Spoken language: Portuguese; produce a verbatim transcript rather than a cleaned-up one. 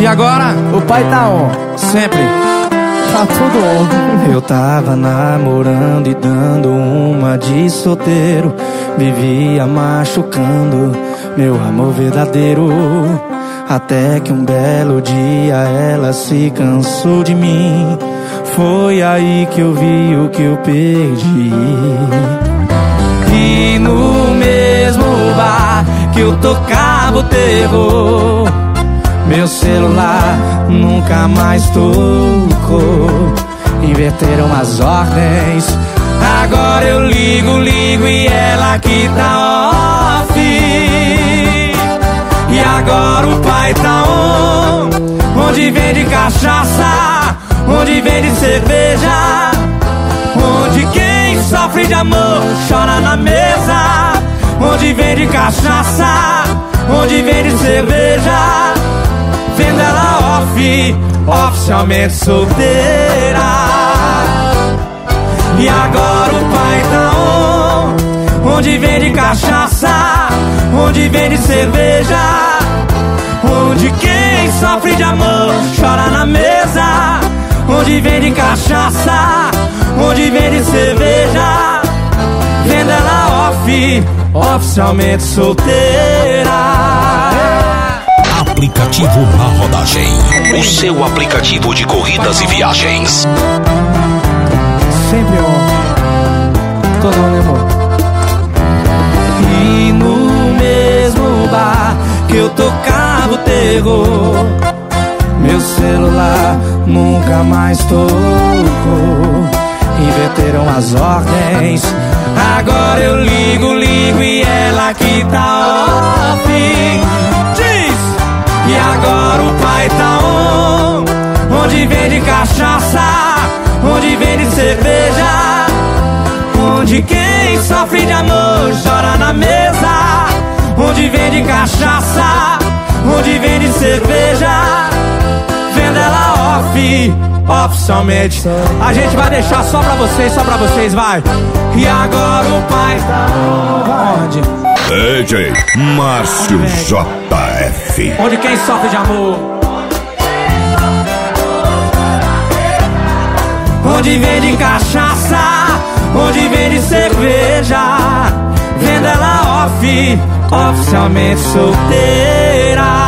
E agora? O pai tá on. Sempre. Tá tudo on. Eu tava namorando e dando uma de solteiro. Vivia machucando meu amor verdadeiro. Até que um belo dia ela se cansou de mim. Foi aí que eu vi o que eu perdi. E no mesmo bar que eu tocava o terror, meu celular nunca mais tocou. Inverteram as ordens. Agora eu ligo, ligo e ela que tá off. E agora o pai tá on, onde vende cachaça, onde vende cerveja, onde quem sofre de amor chora na mesa. Onde vende cachaça, onde vende cerveja, vendo ela off, oficialmente solteira. E agora o pai tá on, onde vende cachaça, onde vende cerveja, onde quem sofre de amor chora na mesa. Onde vende cachaça, onde vende cerveja, vendo ela off, oficialmente solteira. Aplicativo Na Rodagem, o seu aplicativo de corridas e viagens. Sempre on. Todo on, né, amor? E no mesmo bar que eu tocava o terror, meu celular nunca mais tocou. Inverteram as ordens. Agora eu ligo, ligo e ela que tá off. Diz! E agora o pai tá on, onde vende cachaça, onde vende cerveja, onde quem sofre de amor chora na mesa. Onde vende cachaça, onde vende cerveja, vendo ela off, oficialmente. A gente vai deixar só pra vocês, só pra vocês, vai. E agora o pai tá onde? D J Márcio J F. Onde quem sofre de amor, onde vende cachaça, onde vende cerveja, vendo ela off, oficialmente solteira.